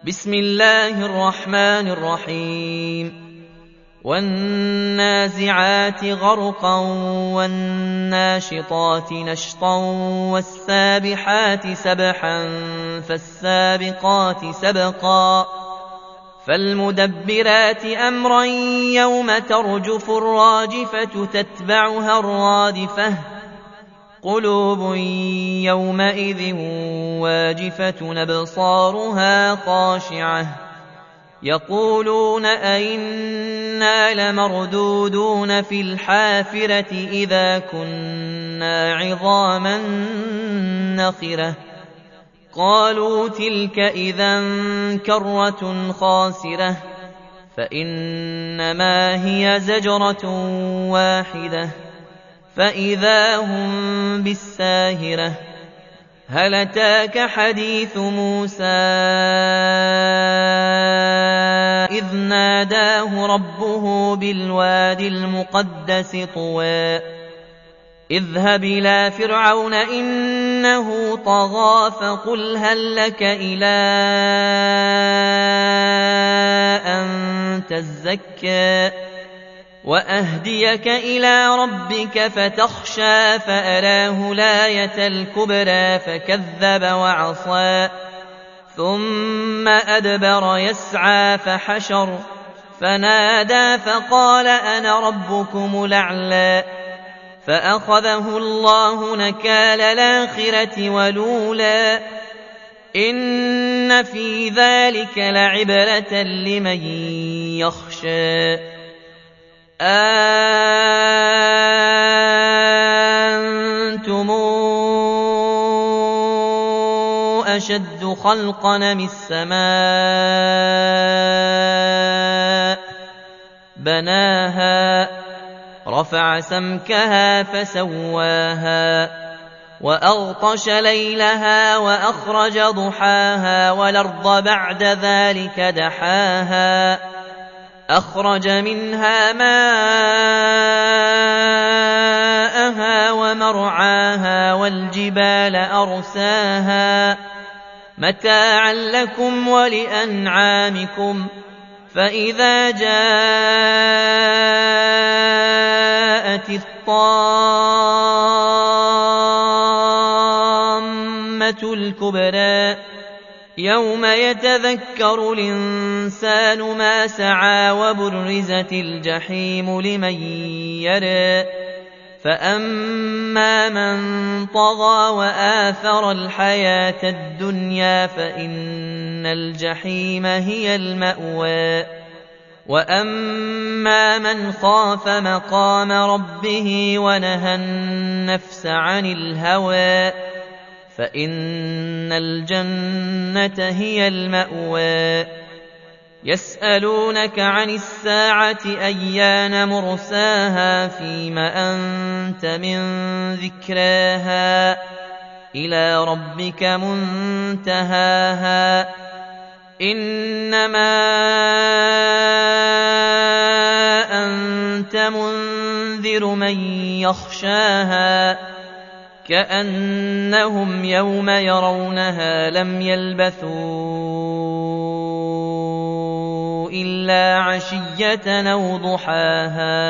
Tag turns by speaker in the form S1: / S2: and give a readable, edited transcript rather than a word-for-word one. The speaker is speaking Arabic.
S1: بسم الله الرحمن الرحيم والنازعات غرقا والناشطات نشطا والسابحات سبحا فالسابقات سبقا فالمدبرات أمرا يوم ترجف الراجفة تتبعها الرادفة قلوب يومئذ واجفة أبصارها خاشعة يقولون أئنا لمردودون في الحافرة إذا كنا عظاما نخرة قالوا تلك إذا كرة خاسرة فإنما هي زجرة واحدة فإذا هم بالساهرة هل أتاك حديث موسى إذ ناداه ربه بالوادي المقدس طوى اذهب إلى فرعون إنه طغى فقل هل لك إلى أن تزكى وأهديك إلى ربك فتخشى فأراه الآية الكبرى فكذب وعصى ثم أدبر يسعى فحشر فنادى فقال أنا ربكم الأعلى فأخذه الله نكال الآخرة والأولى إن في ذلك لعبرة لمن يخشى أأنتم أشد خلقا من السماء بناها رفع سمكها فسواها وأغطش ليلها وأخرج ضحاها والأرض بعد ذلك دحاها أخرج منها ماءها ومرعاها والجبال أرساها متاعا لكم ولأنعامكم فإذا جاءت الطامة الكبرى يوم يتذكر الإنسان ما سعى وبرزت الجحيم لمن يرى فأما من طغى وآثر الحياة الدنيا فإن الجحيم هي المأوى وأما من خاف مقام ربه ونهى النفس عن الهوى فإن الجنة هي المأوى يسألونك عن الساعة أيان مرساها فيم أنت من ذكراها إلى ربك منتهاها إنما أنت منذر من يخشاها كأنهم يوم يرونها لم يلبثوا إلا عشية أو ضحاها